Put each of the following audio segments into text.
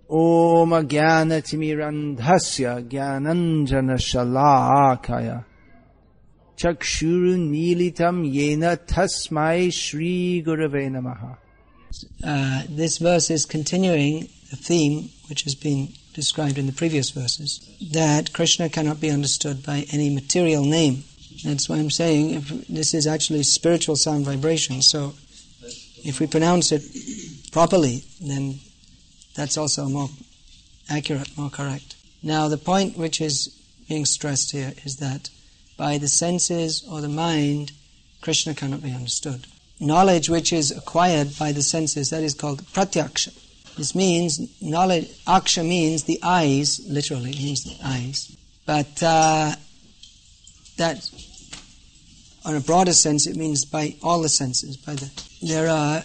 Om Jnanatimirandhasya Jnananjana Shalakaya Chakshurun Militam Yena Tasmai Shri Gurave Namaha. This verse is continuing the theme which has been described in the previous verses, that Krishna cannot be understood by any material name. That's why I'm saying this is actually spiritual sound vibration, so if we pronounce it properly, then that's also more accurate, more correct. Now the point which is being stressed here is that by the senses or the mind, Krishna cannot be understood. Knowledge which is acquired by the senses, that is called pratyaksha. This means knowledge, aksha means the eyes, literally means the eyes. But that, on a broader sense, it means by all the senses. There are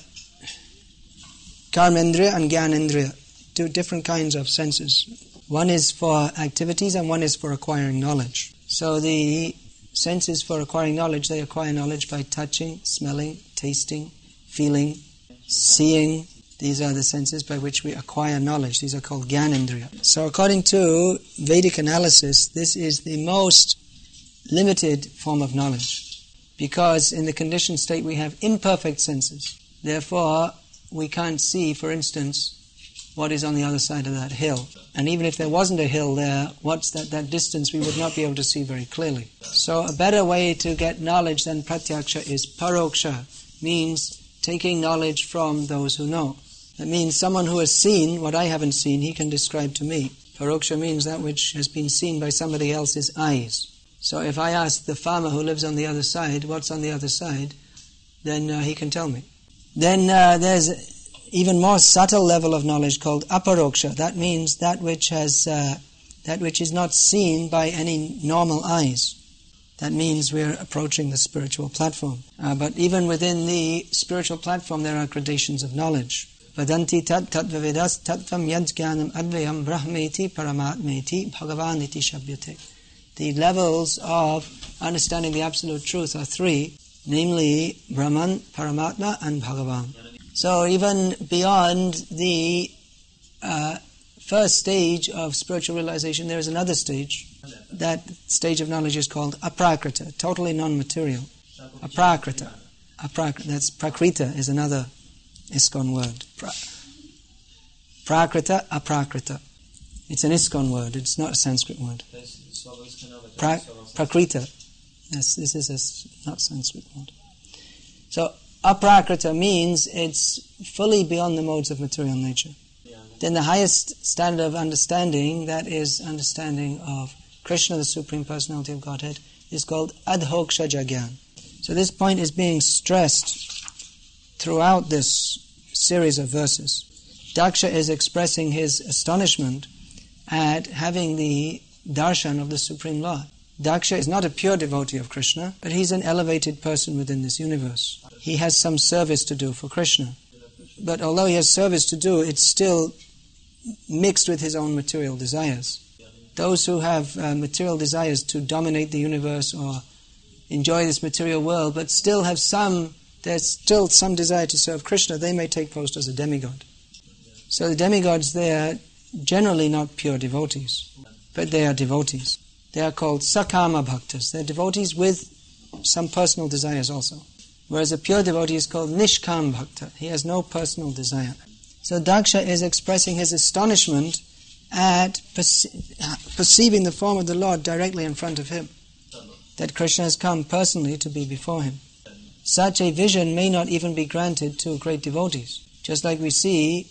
karmendriya and jnanendriya, two different kinds of senses. One is for activities and one is for acquiring knowledge. So the senses for acquiring knowledge, they acquire knowledge by touching, smelling, tasting, feeling, seeing. These are the senses by which we acquire knowledge. These are called jnanendriya. So according to Vedic analysis, this is the most limited form of knowledge, because in the conditioned state we have imperfect senses. Therefore, we can't see, for instance, what is on the other side of that hill. And even if there wasn't a hill there, what's that distance, we would not be able to see very clearly. So a better way to get knowledge than pratyaksha is paroksha, means taking knowledge from those who know. That means someone who has seen what I haven't seen, he can describe to me. Paroksha means that which has been seen by somebody else's eyes. So if I ask the farmer who lives on the other side, what's on the other side, then he can tell me. Then there's even more subtle level of knowledge called aparoksha. That means that which is not seen by any normal eyes. That means we're approaching the spiritual platform. But even within the spiritual platform, there are gradations of knowledge. Vadanti tat tatvavedas tattvam yajnanam advayam brahmeti paramatmeti bhagavaniti shabhyate. The levels of understanding the absolute truth are three, namely Brahman, Paramatma and Bhagavan. So even beyond the first stage of spiritual realization, there is another stage. That stage of knowledge is called aprakrita, totally non-material. Aprakrita. That's prakrita is another ISKCON word. Prakrita, aprakrita. It's an ISKCON word, it's not a Sanskrit word. Prakrita. Yes, this is not Sanskrit word. So aprakrita means it's fully beyond the modes of material nature. Then the highest standard of understanding, that is understanding of Krishna, the Supreme Personality of Godhead, is called adhokshaja jnana. So this point is being stressed throughout this series of verses. Daksha is expressing his astonishment at having the darshan of the Supreme Lord. Daksha is not a pure devotee of Krishna, but he's an elevated person within this universe. He has some service to do for Krishna. But although he has service to do, it's still mixed with his own material desires. Those who have material desires to dominate the universe or enjoy this material world, but still have there's still some desire to serve Krishna, they may take post as a demigod. So the demigods, they are generally not pure devotees, but they are devotees. They are called sakama bhaktas. They're devotees with some personal desires also. Whereas a pure devotee is called nishkam bhakta. He has no personal desire. So Daksha is expressing his astonishment at perceiving the form of the Lord directly in front of him. That Krishna has come personally to be before him. Such a vision may not even be granted to great devotees. Just like we see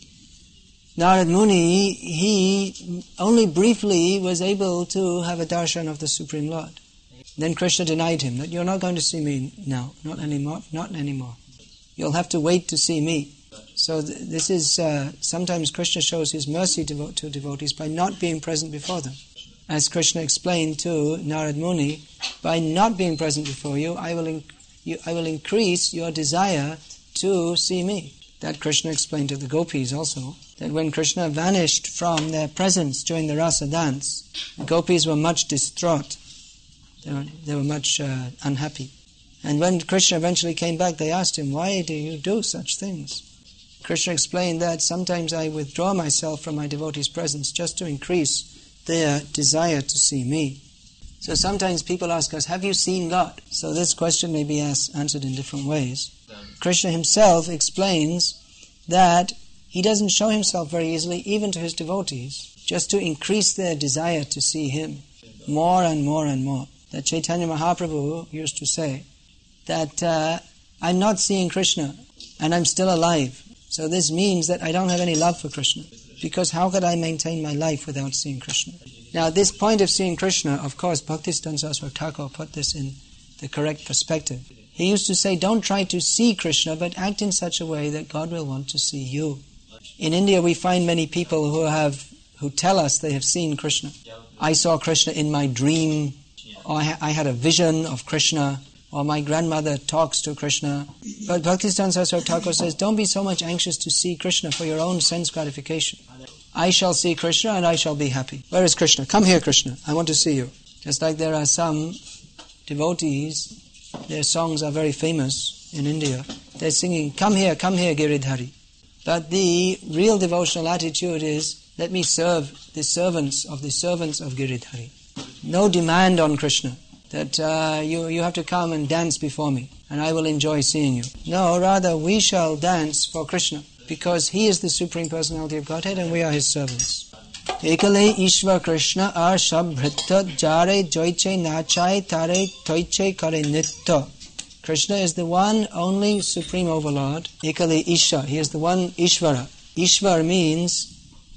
Narad Muni, he only briefly was able to have a darshan of the Supreme Lord. Then Krishna denied him, that you're not going to see me now, not anymore. You'll have to wait to see me. So this is, sometimes Krishna shows his mercy to devotees by not being present before them. As Krishna explained to Narad Muni, by not being present before you, I will increase your desire to see me. That Krishna explained to the gopis also, that when Krishna vanished from their presence during the rasa dance, the gopis were much distraught. They were much unhappy. And when Krishna eventually came back, they asked him, why do you do such things? Krishna explained that sometimes I withdraw myself from my devotees' presence just to increase their desire to see me. So sometimes people ask us, have you seen God? So this question may be answered in different ways. Krishna himself explains that he doesn't show himself very easily even to his devotees, just to increase their desire to see him more and more and more. That Chaitanya Mahaprabhu used to say that I'm not seeing Krishna and I'm still alive. So this means that I don't have any love for Krishna, because how could I maintain my life without seeing Krishna? Now this point of seeing Krishna, of course, Bhaktisiddhanta Saraswati Thakur put this in the correct perspective. He used to say, don't try to see Krishna, but act in such a way that God will want to see you. In India we find many people who tell us they have seen Krishna. I saw Krishna in my dream, or I had a vision of Krishna, or my grandmother talks to Krishna. But Bhaktisiddhanta Saraswati Thakur says, don't be so much anxious to see Krishna for your own sense gratification. I shall see Krishna and I shall be happy. Where is Krishna? Come here, Krishna. I want to see you. Just like there are some devotees, their songs are very famous in India. They're singing, come here, Giridhari. But the real devotional attitude is, let me serve the servants of Giridhari. No demand on Krishna, that you have to come and dance before me, and I will enjoy seeing you. No, rather we shall dance for Krishna, because he is the Supreme Personality of Godhead and we are his servants. Ekale Ishvar Krishna ar shabhrita jare joiche nachai tare toiche kare nitta. Krishna is the one only Supreme Overlord. Ekale Isha, he is the one Ishvara. Ishvar means,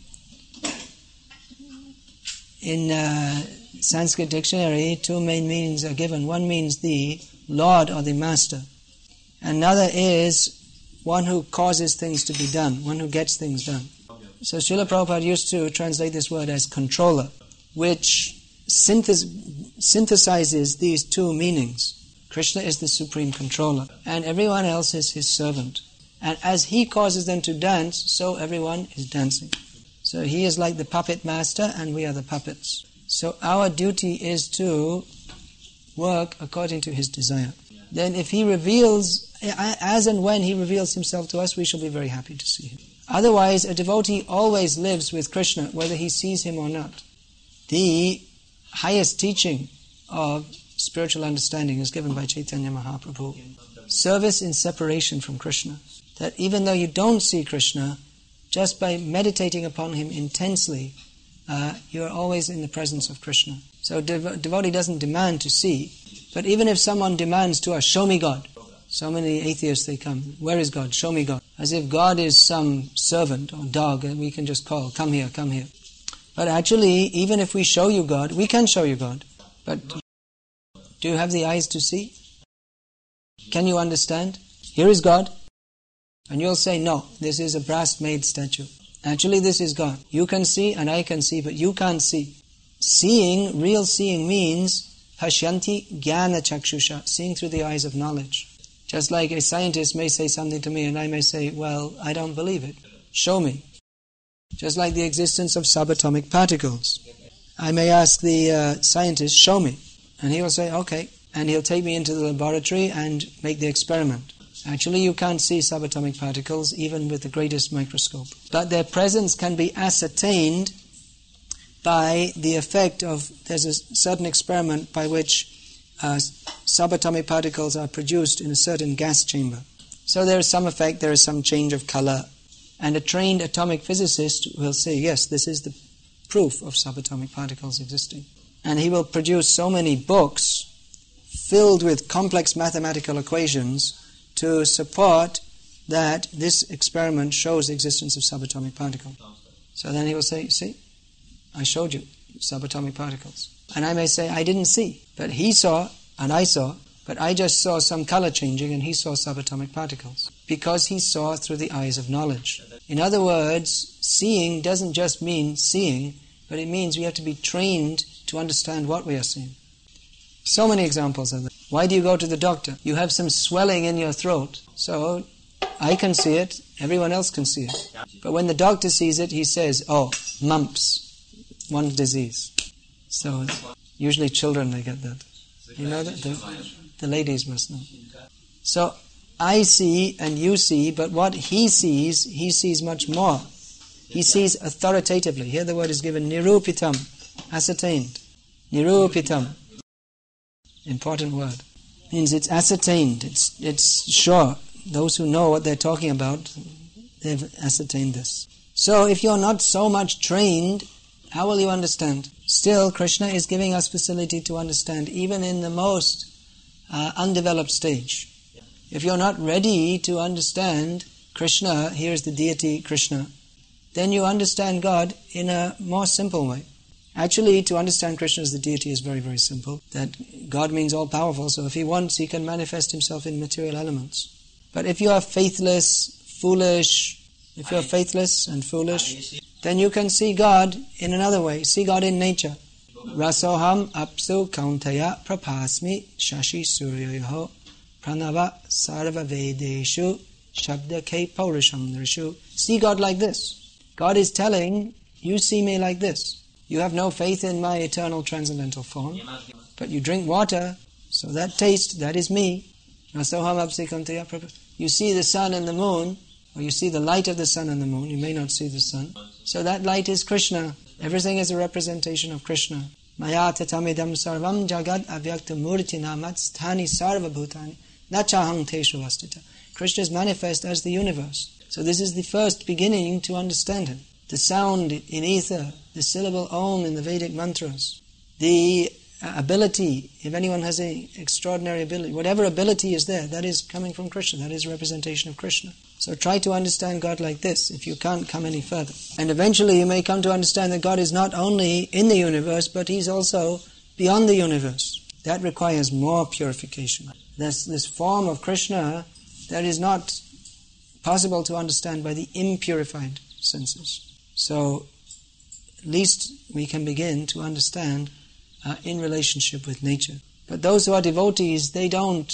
in Sanskrit dictionary, two main meanings are given. One means the Lord or the Master. Another is one who causes things to be done, one who gets things done. So Srila Prabhupada used to translate this word as controller, which synthesizes these two meanings. Krishna is the supreme controller, and everyone else is his servant. And as he causes them to dance, so everyone is dancing. So he is like the puppet master, and we are the puppets. So our duty is to work according to his desire. Then if he reveals, as and when he reveals himself to us, we shall be very happy to see him. Otherwise, a devotee always lives with Krishna, whether he sees him or not. The highest teaching of spiritual understanding is given by Chaitanya Mahaprabhu. Service in separation from Krishna. That even though you don't see Krishna, just by meditating upon him intensely, you are always in the presence of Krishna. So devotee doesn't demand to see, but even if someone demands to us, show me God. So many atheists, they come, where is God? Show me God. As if God is some servant or dog and we can just call, come here, come here. But actually, even if we show you God, we can show you God. But do you have the eyes to see? Can you understand? Here is God. And you'll say, no, this is a brass-made statue. Actually, this is God. You can see and I can see, but you can't see. Seeing, real seeing means Pashyanti Jnana Chakshusha, seeing through the eyes of knowledge. Just like a scientist may say something to me and I may say, well, I don't believe it. Show me. Just like the existence of subatomic particles. I may ask the scientist, show me. And he will say, okay. And he'll take me into the laboratory and make the experiment. Actually, you can't see subatomic particles even with the greatest microscope. But their presence can be ascertained by the effect of, there's a certain experiment by which subatomic particles are produced in a certain gas chamber. So there is some effect, there is some change of color. And a trained atomic physicist will say, yes, this is the proof of subatomic particles existing. And he will produce so many books filled with complex mathematical equations to support that this experiment shows the existence of subatomic particles. So then he will say, see, I showed you subatomic particles. And I may say, I didn't see, but he saw and I saw, but I just saw some color changing and he saw subatomic particles. Because he saw through the eyes of knowledge. In other words, seeing doesn't just mean seeing, but it means we have to be trained to understand what we are seeing. So many examples of that. Why do you go to the doctor? You have some swelling in your throat. So, I can see it, everyone else can see it. But when the doctor sees it, he says, oh, mumps, one disease. So, usually children, they get that. You know that? The ladies must know. So, I see and you see, but what he sees much more. He sees authoritatively. Here the word is given, nirupitam, ascertained. Nirupitam. Important word. Means it's ascertained, it's sure. Those who know what they're talking about, they've ascertained this. So if you're not so much trained, how will you understand? Still, Krishna is giving us facility to understand, even in the most undeveloped stage. If you're not ready to understand Krishna, here's the deity Krishna, then you understand God in a more simple way. Actually, to understand Krishna as the deity is very, very simple. That God means all-powerful, so if He wants, He can manifest Himself in material elements. But if you are faithless, foolish, then you can see God in another way. See God in nature. Rasoham apsu kauntaya prapasmi shashi suryoho pranava sarva vedeshu shabda ke paurisham nrishu. See God like this. God is telling, you see me like this. You have no faith in my eternal transcendental form, but you drink water, so that taste, that is me. You see the sun and the moon, or you see the light of the sun and the moon, you may not see the sun. So that light is Krishna. Everything is a representation of Krishna. Maya tatamidam sarvam jagad avyakta murtina matsthani sarva bhutani nachahang teshu vastita. Krishna is manifest as the universe. So this is the first beginning to understand Him. The sound in ether, the syllable Om in the Vedic mantras, the ability, if anyone has an extraordinary ability, whatever ability is there, that is coming from Krishna, that is a representation of Krishna. So try to understand God like this, if you can't come any further. And eventually you may come to understand that God is not only in the universe, but He's also beyond the universe. That requires more purification. This form of Krishna that is not possible to understand by the impurified senses. So, at least we can begin to understand in relationship with nature. But those who are devotees, they don't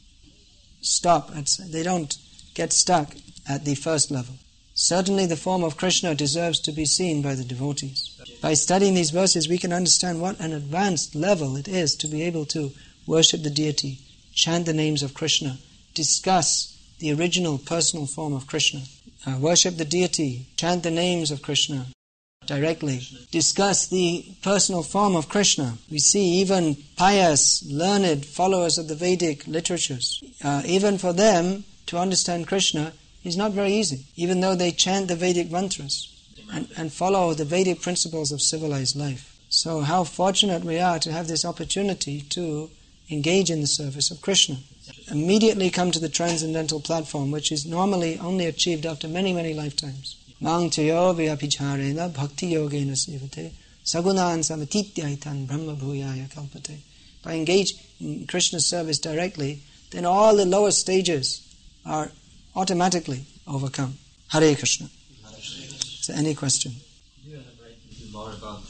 they don't get stuck at the first level. Certainly the form of Krishna deserves to be seen by the devotees. By studying these verses, we can understand what an advanced level it is to be able to worship the deity, chant the names of Krishna, discuss the original personal form of Krishna, worship the deity, chant the names of Krishna directly, discuss the personal form of Krishna. We see even pious, learned followers of the Vedic literatures, even for them to understand Krishna is not very easy, even though they chant the Vedic mantras and follow the Vedic principles of civilized life. So how fortunate we are to have this opportunity to engage in the service of Krishna. Immediately come to the transcendental platform, which is normally only achieved after many, many lifetimes. Mang chayo vyapicharena bhakti yogena sevate sagunan samatityaitan brahma bhuyaya kalpate. By engage in Krishna's service directly, then all the lower stages are automatically overcome. Hare Krishna. Is there any question? Could you elaborate a little more about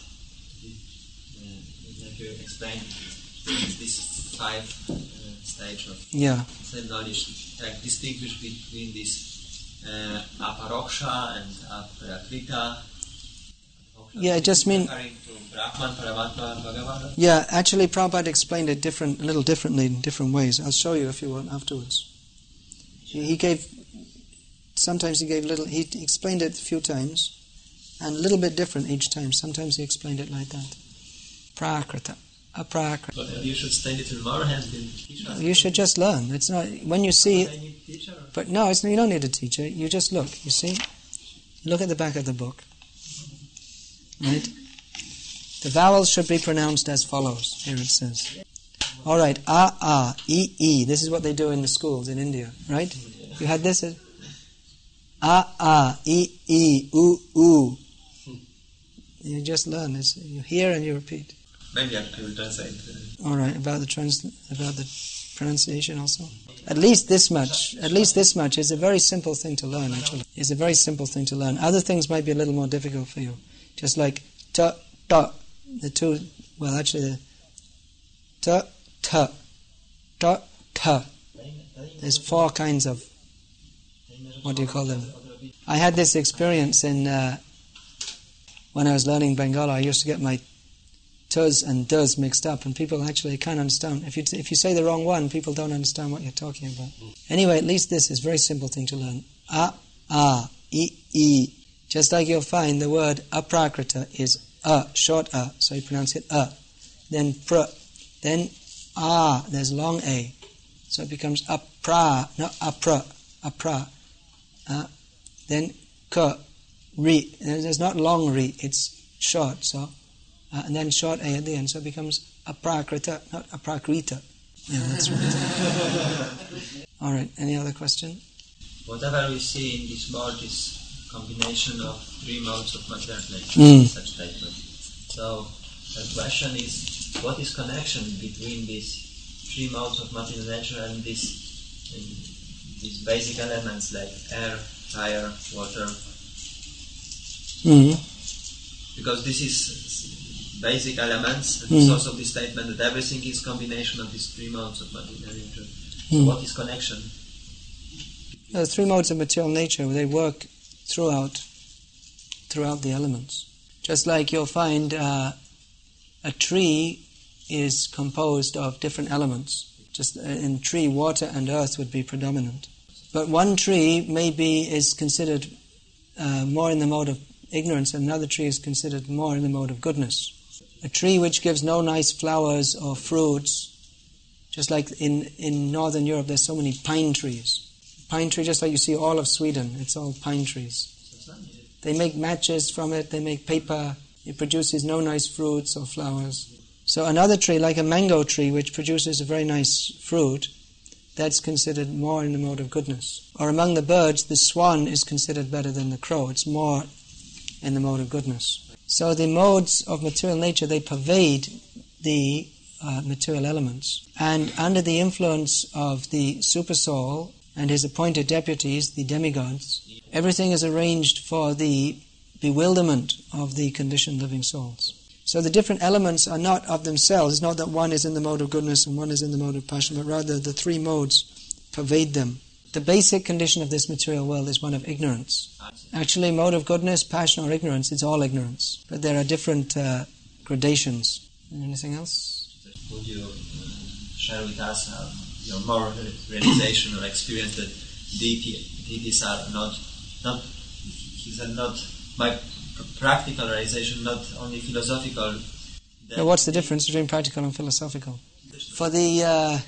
like you explained this 5 stage of self-knowledge, like distinguish between this aparoksha and aprakrita. Yeah, it just means. Brahman, Paramatma, Bhagavan. Yeah, actually Prabhupada explained it a little differently in different ways. I'll show you if you want afterwards. He explained it a few times, and a little bit different each time. Sometimes he explained it like that. Prakrita, aprakrita. But you should study it in more hand than teacher. You should just learn. It's not when you see. But no, you don't need a teacher. You just look. You see, look at the back of the book. Right. The vowels should be pronounced as follows. Here it says. All right, a, e. This is what they do in the schools in India, right? You had this? A, e, u. You just learn. You hear and you repeat. Maybe I will translate. All right, about the pronunciation also. At least this much is a very simple thing to learn. Actually, it's a very simple thing to learn. Other things might be a little more difficult for you. Just like ta. The two. Well, actually, the ta. There's 4 kinds of, what do you call them? I had this experience when I was learning Bengali. I used to get my tus and does mixed up, and people actually can't understand. If you say the wrong one, people don't understand what you're talking about. Anyway, at least this is a very simple thing to learn. A, I, just like you'll find the word aprakrita is short so you pronounce it then pr, then there's long a, so it becomes apra, not apra, then ka, ri, there's not long ri, it's short, so and then short a at the end, so it becomes aprakrita, not aprakrita. Yeah, that's right. Alright, any other question? Whatever we see in this world is combination of three modes of material nature, such statement. So the question is, what is connection between these three modes of material nature and these basic elements like air, fire, water? Because this is basic elements, and it's also the statement that everything is combination of these three modes of material nature. So what is connection? The three modes of material nature, they work throughout the elements. Just like you'll find a tree is composed of different elements. Just in tree, water and earth would be predominant. But one tree is considered more in the mode of ignorance, and another tree is considered more in the mode of goodness. A tree which gives no nice flowers or fruits, just like in Northern Europe there's so many pine trees. Pine tree, just like you see all of Sweden, it's all pine trees. They make matches from it, they make paper, it produces no nice fruits or flowers. So another tree, like a mango tree, which produces a very nice fruit, that's considered more in the mode of goodness. Or among the birds, the swan is considered better than the crow, it's more in the mode of goodness. So the modes of material nature, they pervade the material elements. And under the influence of the Supersoul and his appointed deputies, the demigods, everything is arranged for the bewilderment of the conditioned living souls. So the different elements are not of themselves. It's not that one is in the mode of goodness and one is in the mode of passion, but rather the three modes pervade them. The basic condition of this material world is one of ignorance. Actually, mode of goodness, passion or ignorance, it's all ignorance. But there are different gradations. Anything else? Would you share with us your more realization or experience that deities are not my practical realization, not only philosophical? Now, what's the difference between practical and philosophical? For the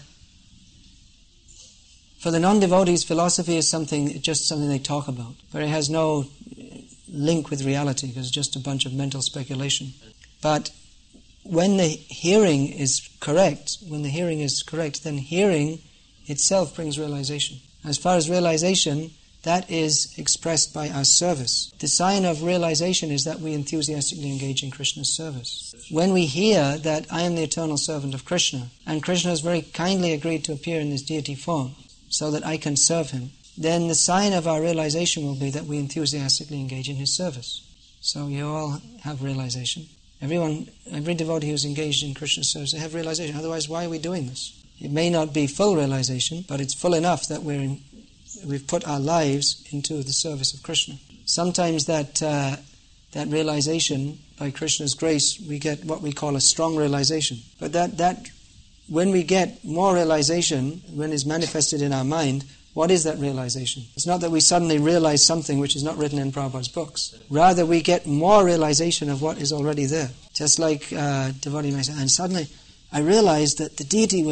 non-devotees, philosophy is just something they talk about, but it has no link with reality because it's just a bunch of mental speculation. But when the hearing is correct, then hearing itself brings realization. As far as realization, that is expressed by our service. The sign of realization is that we enthusiastically engage in Krishna's service. When we hear that I am the eternal servant of Krishna, and Krishna has very kindly agreed to appear in this deity form so that I can serve him, then the sign of our realization will be that we enthusiastically engage in his service. So you all have realization. Every devotee who's engaged in Krishna's service, they have realization. Otherwise, why are we doing this? It may not be full realization, but it's full enough that we've put our lives into the service of Krishna. Sometimes that realization, by Krishna's grace, we get what we call a strong realization. But that when we get more realization, when it's manifested in our mind, what is that realization? It's not that we suddenly realize something which is not written in Prabhupada's books. Rather, we get more realization of what is already there. Just like devotee may say, and suddenly I realized that the deity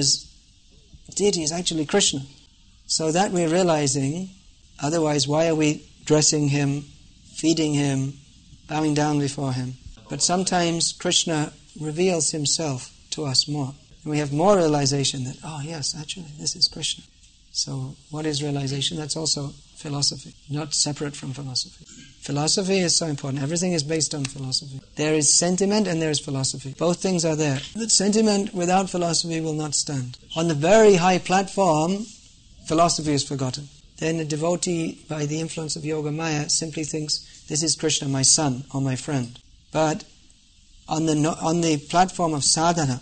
is actually Krishna. So that we're realizing, otherwise why are we dressing him, feeding him, bowing down before him? But sometimes Krishna reveals himself to us more. And we have more realization that, oh yes, actually this is Krishna. So what is realization? That's also philosophy, not separate from philosophy. Philosophy is so important. Everything is based on philosophy. There is sentiment and there is philosophy. Both things are there. But sentiment without philosophy will not stand. On the very high platform, philosophy is forgotten. Then a devotee, by the influence of Yoga Maya, simply thinks, this is Krishna, my son or my friend. But on the platform of sadhana,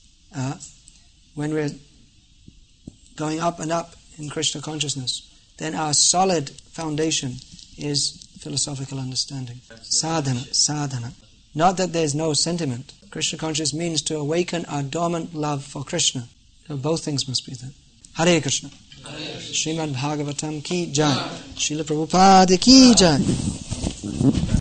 when we're going up and up in Krishna consciousness, then our solid foundation is philosophical understanding. Sadhana. Not that there's no sentiment. Krishna consciousness means to awaken our dormant love for Krishna. So both things must be there. Hare Krishna. Srimad Bhagavatam ki jai. Srila Prabhupada ki jai.